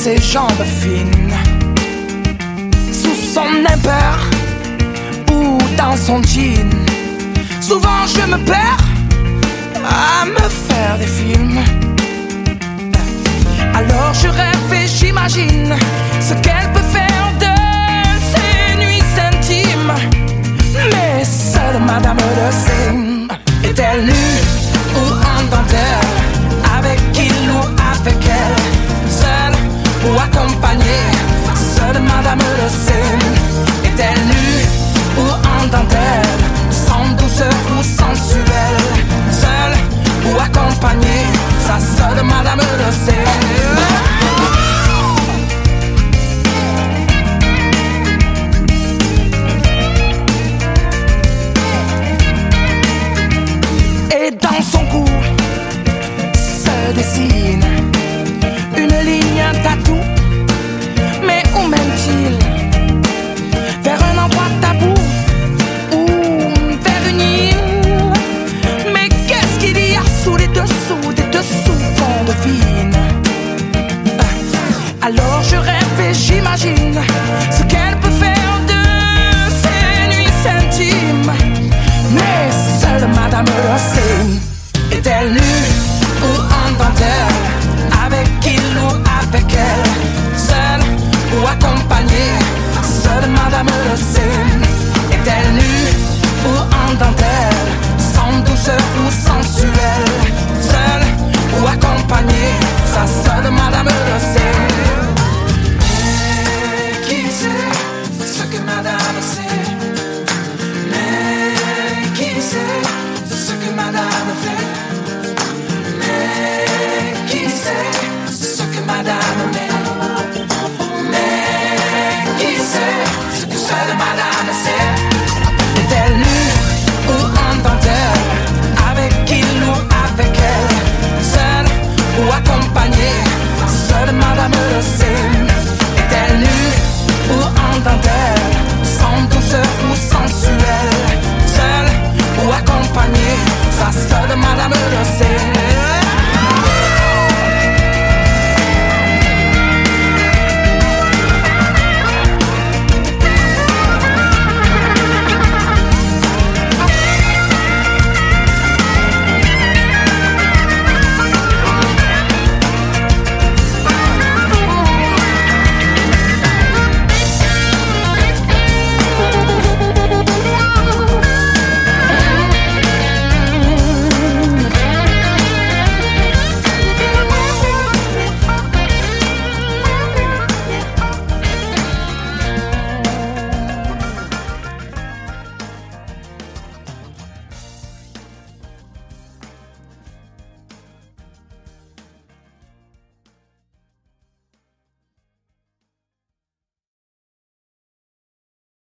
ses jambes fines, sous son impair ou dans son jean. Souvent je me perds à me faire des films. Alors je rêve et j'imagine ce qu'elle peut faire de ses nuits intimes. Mais seule Madame le sait. Est-elle nue ou en dentelle, avec il ou avec elle, seule ou accompagnée? Seule Madame le sait. Est-elle nue ou en dentelle, sans douceur ou sensuelle, seule ou accompagnée? Ça seule Madame le sait. Et dans son cou se dessine une ligne tatou. Mais où mène-t-il? Vers un endroit tabou ou vers une île? Mais qu'est-ce qu'il y a sous les dessous des dessous qu'on devine? Alors je rêve et j'imagine ce qu'elle peut faire de ses nuits intimes. Mais seule Madame le sait. Est-elle nue ou en dentelle, avec il ou avec elle, seule ou accompagnée? Seule Madame le sait. Est-elle nue ou en dentelle, sans douceur ou sensuelle, seule ou accompagnée? Ça seule Madame le sait. Mais qui sait ce que Madame sait? Mais qui sait ce que Madame fait? Mais qui sait ce que Madame met? Mais qui sait ce que seule Madame sait? Est-elle nue ou en dentelle, avec il ou avec elle, seule ou accompagnée? Seule Madame le sait. Est-elle nue ou en dentelle, sans douceur ou sensuelle, seule ou accompagnée? Ça seule Madame le sait.